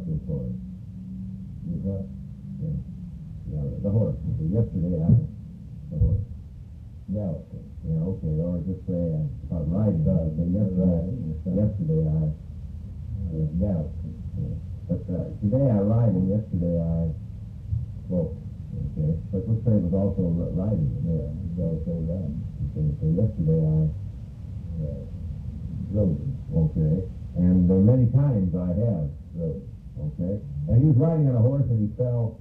about this horse? You what? Yeah. Yeah, the horse. So yesterday the horse. Gallatin. Yeah, okay. Or just say about riding. Yesterday I Gallatin. yeah. But today I ride and yesterday I spoke. Okay. But let's say it was also riding. Yeah, it's also riding. Okay. So yesterday I rode. Okay. And many times I have rode. Okay. And he was riding on a horse and he fell.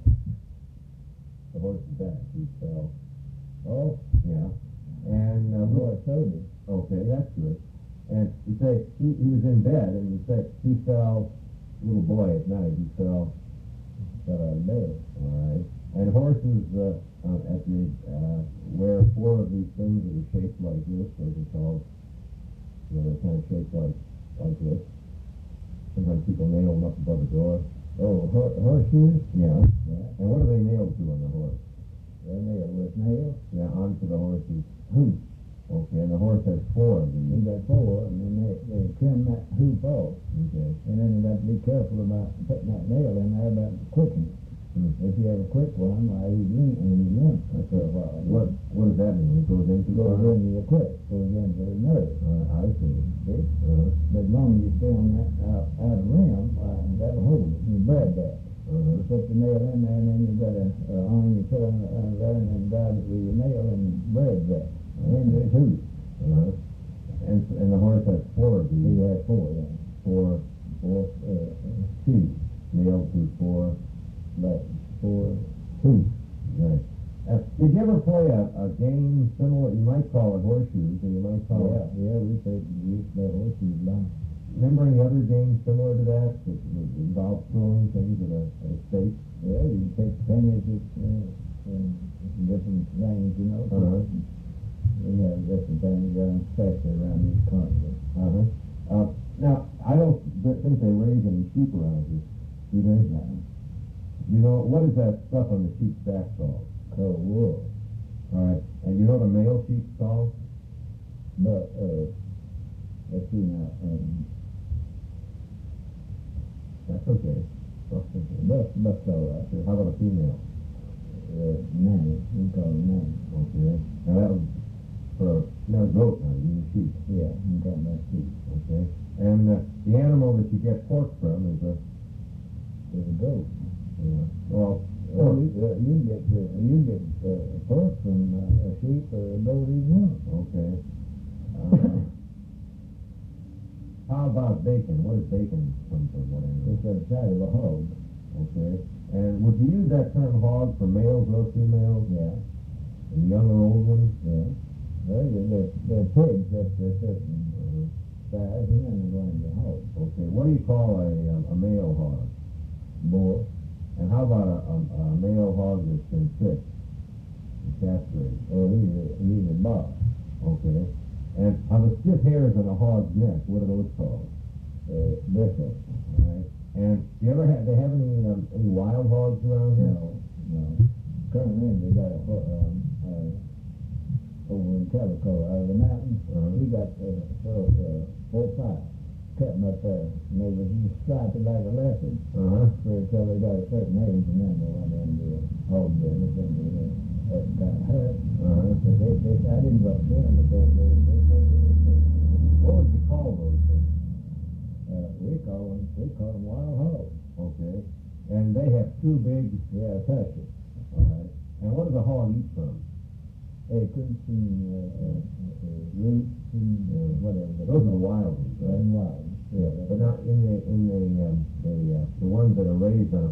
The horse's back. He fell. Oh, yeah. And boy, showed it. okay, that's good. And you say he was in bed, and you say he fell. Little boy at night, he fell out of bed. All right. And horses at the wear 4 of these things that are shaped like this. Those are called. They're kind of shaped like this. Sometimes people nail them up above the door. Oh, horseshoes? Yeah. And what are they nailed to on the horse? They're nailed with nails? Yeah, onto the horse's hoof. Okay, and the horse has 4 of these. They got 4, and then they trim that hoof off. Okay. And then you got to be careful about putting that nail in there about quicking it. If you have a quick one, why he's limp for a while. What does that mean? It goes into the quick, goes into the nerve. I see. See? But as long as you stay on that out of rim, that'll hold it. You bread that. You put the nail in there, and then you got a arm you put on there, and then drive it with your nail and bread that. Into his hoof. And the horse has 4 of these. He has 4, yeah. 4 teeth nailed to 4 legs. 4 hooves. Right. Did you ever play a game similar? You might call it horseshoes, or you might call it. Yeah, we used to play horseshoes a lot. Remember any other games similar to that involve throwing things at a stake? Yeah, you take pennies and different things, you know. We have different things especially around these corners. Now, I don't think they raise any sheep around here. Do they? No. You know, what is that stuff on the sheep's back called? Called wool. All right. And you know the male sheep's called? But, let's see now. That's okay. Buck's all right. How about a female? Nanny. We call them nanny. Okay. Now that was for a goat now, you mean sheep. Yeah, I'm talking about sheep. Okay. And the animal that you get pork from is a goat. Yeah. Well, you get pork from a sheep or a goat either one. Okay. How about bacon? What does bacon come from? What animal? It's the side of a hog. Okay. And would you use that term hog for males or females? Yeah. And young or old ones? Yeah. Well, they're pigs up to a certain size, and then they're going to be hogs. Okay. What do you call a male hog? Bull. And how about a male hog that's been fixed and castrated? Oh, he's a boss. Okay. And on the stiff hairs on a hog's neck, what are those called? Bristles. All right. And do you ever have any wild hogs around here? No. Currently, they got over in Calico, out of the mountains. We got 4 or 5. Kept them up there, and they was striped like a leopard. Until they got a certain age, and then they went into a hog business, and they got hurt. But I didn't go up there because What would you call those things? we call them wild hogs. Okay. And they have 2 big. Yeah, touches. All right. And what does a hog eat from? Acorns and roots and whatever. Those are the wild ones, right? And wild. Yeah. But not in the ones that are raised on a